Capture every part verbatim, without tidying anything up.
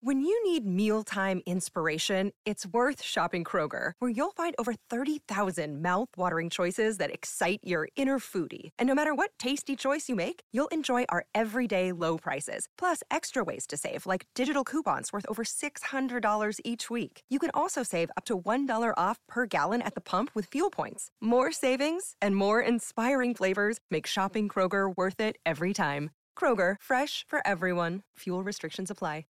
When you need mealtime inspiration, it's worth shopping Kroger, where you'll find over thirty thousand mouth-watering choices that excite your inner foodie. And no matter what tasty choice you make, you'll enjoy our everyday low prices, plus extra ways to save, like digital coupons worth over six hundred dollars each week. You can also save up to one dollar off per gallon at the pump with fuel points. More savings and more inspiring flavors make shopping Kroger worth it every time. Kroger, fresh for everyone. Fuel restrictions apply.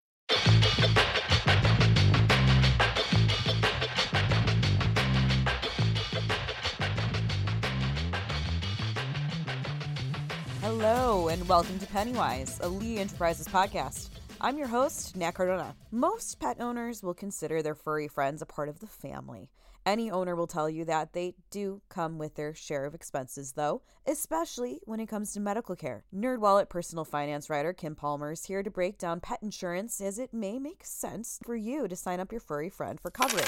Hello, and welcome to Pennywise, a Lee Enterprises podcast. I'm your host, Nat Cardona. Most pet owners will consider their furry friends a part of the family. Any owner will tell you that they do come with their share of expenses, though, especially when it comes to medical care. NerdWallet personal finance writer Kim Palmer is here to break down pet insurance, as it may make sense for you to sign up your furry friend for coverage.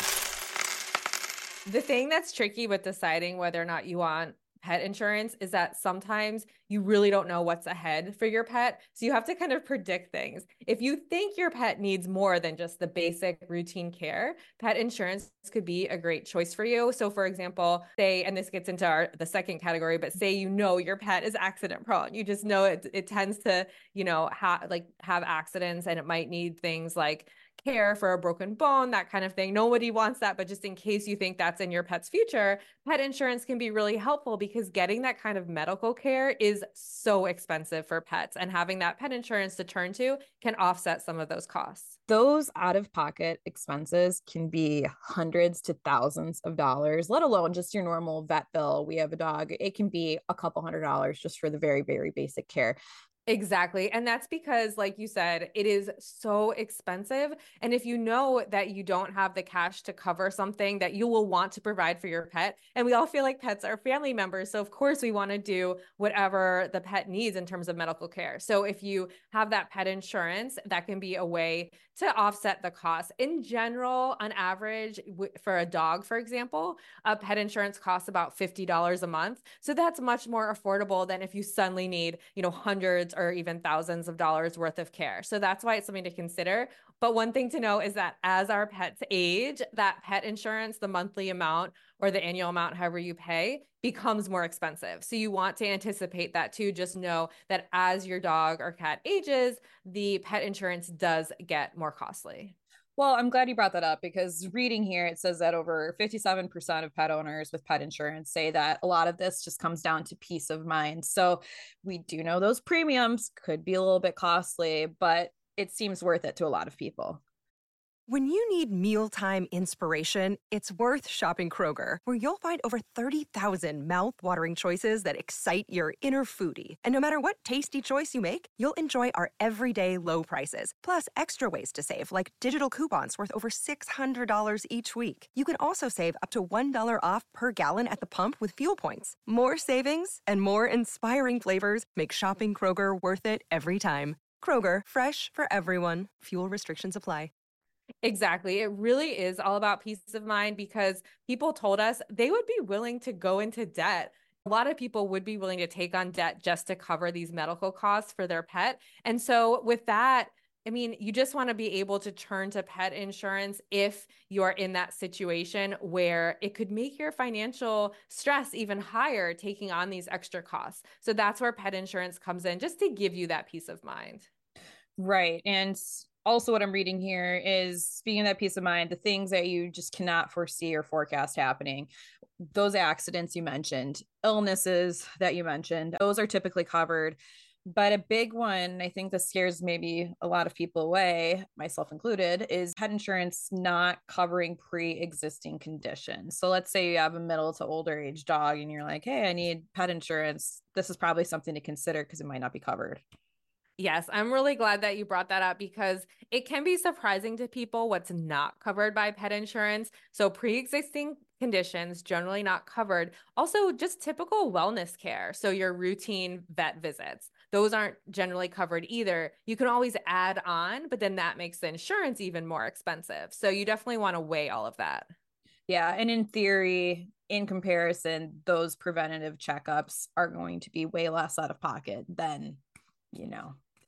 The thing that's tricky with deciding whether or not you want pet insurance is that sometimes you really don't know what's ahead for your pet. So you have to kind of predict things. If you think your pet needs more than just the basic routine care, pet insurance could be a great choice for you. So for example, say, and this gets into our the second category, but say you know your pet is accident prone. You just know it it tends to, you know, have like have accidents, and it might need things like care for a broken bone, that kind of thing. Nobody wants that, but just in case you think that's in your pet's future, pet insurance can be really helpful because getting that kind of medical care is so expensive for pets, and having that pet insurance to turn to can offset some of those costs. Those out-of-pocket expenses can be hundreds to thousands of dollars, let alone just your normal vet bill. We have a dog. It can be a couple hundred dollars just for the very, very basic care. Exactly. And that's because, like you said, it is so expensive. And if you know that you don't have the cash to cover something that you will want to provide for your pet, and we all feel like pets are family members. So of course we want to do whatever the pet needs in terms of medical care. So if you have that pet insurance, that can be a way to offset the cost. In general, on average, for a dog, for example, a pet insurance costs about fifty dollars a month. So that's much more affordable than if you suddenly need, you know, hundreds or even thousands of dollars worth of care. So that's why it's something to consider. But one thing to know is that as our pets age, that pet insurance, the monthly amount or the annual amount, however you pay, becomes more expensive. So you want to anticipate that too. Just know that as your dog or cat ages, the pet insurance does get more costly. Well, I'm glad you brought that up, because reading here, it says that over fifty-seven percent of pet owners with pet insurance say that a lot of this just comes down to peace of mind. So we do know those premiums could be a little bit costly, but it seems worth it to a lot of people. When you need mealtime inspiration, it's worth shopping Kroger, where you'll find over thirty thousand mouth-watering choices that excite your inner foodie. And no matter what tasty choice you make, you'll enjoy our everyday low prices, plus extra ways to save, like digital coupons worth over six hundred dollars each week. You can also save up to one dollar off per gallon at the pump with fuel points. More savings and more inspiring flavors make shopping Kroger worth it every time. Kroger, fresh for everyone. Fuel restrictions apply. Exactly. It really is all about peace of mind, because people told us they would be willing to go into debt. A lot of people would be willing to take on debt just to cover these medical costs for their pet. And so with that, I mean, you just want to be able to turn to pet insurance if you're in that situation where it could make your financial stress even higher, taking on these extra costs. So that's where pet insurance comes in, just to give you that peace of mind. Right. And also what I'm reading here is, speaking of that peace of mind, the things that you just cannot foresee or forecast happening, those accidents you mentioned, illnesses that you mentioned, those are typically covered. But a big one, I think that scares maybe a lot of people away, myself included, is pet insurance not covering pre-existing conditions. So let's say you have a middle to older age dog and you're like, hey, I need pet insurance. This is probably something to consider because it might not be covered. Yes, I'm really glad that you brought that up, because it can be surprising to people what's not covered by pet insurance. So pre-existing conditions generally not covered. Also, just typical wellness care. So your routine vet visits, those aren't generally covered either. You can always add on, but then that makes the insurance even more expensive. So you definitely want to weigh all of that. Yeah. And in theory, in comparison, those preventative checkups are going to be way less out of pocket than, you know,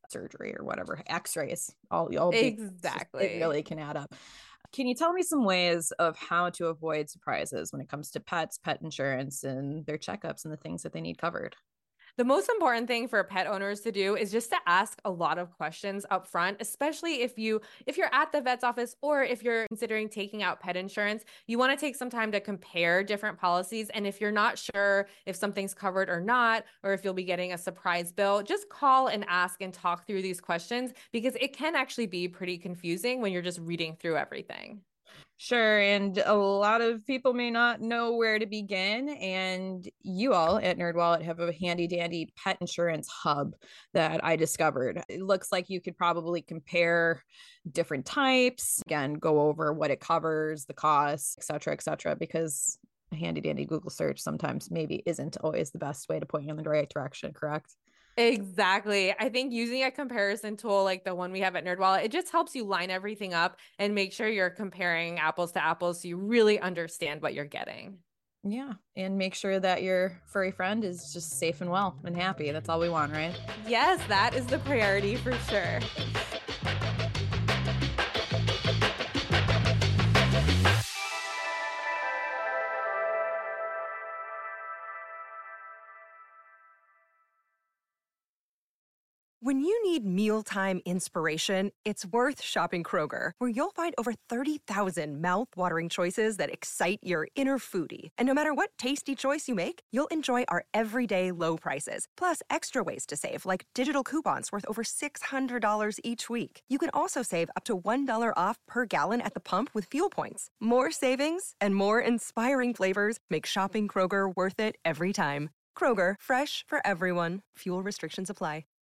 surgery or whatever, x-rays, all, all big, Exactly. It really can add up. Can you tell me some ways of how to avoid surprises when it comes to pets, pet insurance, and their checkups and the things that they need covered? The most important thing for pet owners to do is just to ask a lot of questions up front, especially if you if you're at the vet's office or if you're considering taking out pet insurance. You want to take some time to compare different policies, and if you're not sure if something's covered or not, or if you'll be getting a surprise bill, just call and ask and talk through these questions, because it can actually be pretty confusing when you're just reading through everything. Sure. And a lot of people may not know where to begin. And you all at NerdWallet have a handy dandy pet insurance hub that I discovered. It looks like you could probably compare different types, again, go over what it covers, the costs, et cetera, et cetera, because a handy dandy Google search sometimes maybe isn't always the best way to point you in the right direction, correct? Exactly. I think using a comparison tool like the one we have at NerdWallet, it just helps you line everything up and make sure you're comparing apples to apples so you really understand what you're getting. Yeah. And make sure that your furry friend is just safe and well and happy. That's all we want, right? Yes, that is the priority for sure. When you need mealtime inspiration, it's worth shopping Kroger, where you'll find over thirty thousand mouth-watering choices that excite your inner foodie. And no matter what tasty choice you make, you'll enjoy our everyday low prices, plus extra ways to save, like digital coupons worth over six hundred dollars each week. You can also save up to one dollar off per gallon at the pump with fuel points. More savings and more inspiring flavors make shopping Kroger worth it every time. Kroger, fresh for everyone. Fuel restrictions apply.